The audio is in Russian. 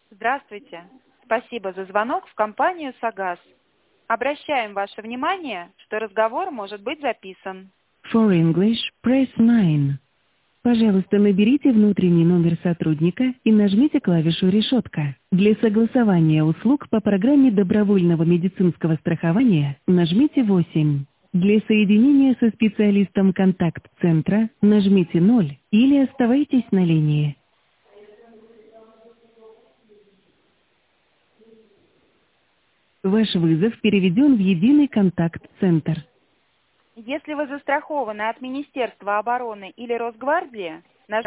Здравствуйте. Спасибо за звонок в компанию «Сагаз». Обращаем ваше внимание, что разговор может быть записан. For English, press 9. Пожалуйста, наберите внутренний номер сотрудника и нажмите клавишу «Решетка». Для согласования услуг по программе добровольного медицинского страхования нажмите 8. Для соединения со специалистом контакт-центра нажмите 0 или оставайтесь на линии. Ваш вызов переведен в единый контакт-центр. Если вы застрахованы от Министерства обороны или Росгвардии,